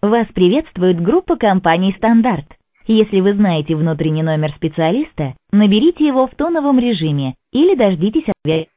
Вас приветствует группа компаний «Стандарт». Если вы знаете внутренний номер специалиста, наберите его в тоновом режиме или дождитесь ответа.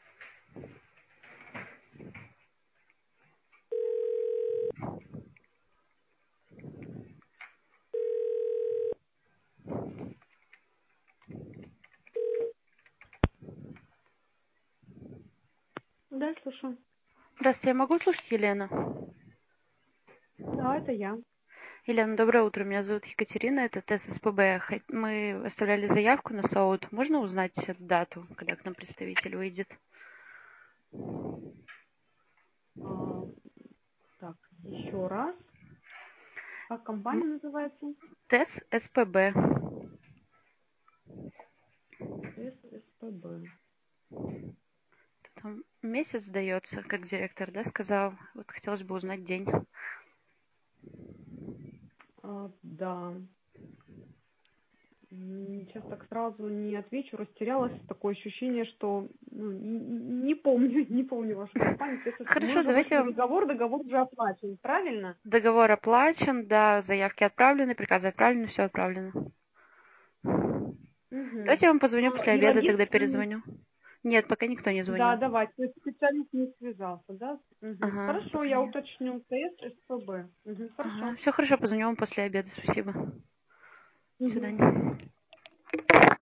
Да, слушаю. Здравствуйте, я могу слушать Елену? Да, это я. Елена, доброе утро. Меня зовут Екатерина, это ТЭС СПБ. Мы оставляли заявку на СОУД. Можно узнать дату, когда к нам представитель выйдет? Так, еще раз. Как компания называется? ТЭС СПБ. ССПБ. Там месяц сдается, как директор, да, сказал. Вот хотелось бы узнать день. Да. Сейчас так сразу не отвечу, растерялась. Такое ощущение, что не помню вашу компанию. Мы Хорошо, уже вышли давайте в договор уже оплачен, правильно? договор оплачен, да, заявки отправлены, приказы отправлены, все отправлено. Угу. Давайте я вам позвоню после И обеда, тогда логин, перезвоню. Нет, пока никто не да, звонил. давайте. То есть специалист не связался, да? Угу. Ага, Хорошо, пока я нет. уточню. ССПБ. Угу. Ага, Хорошо. все хорошо, позвоню вам после обеда, спасибо. До Угу. свидания.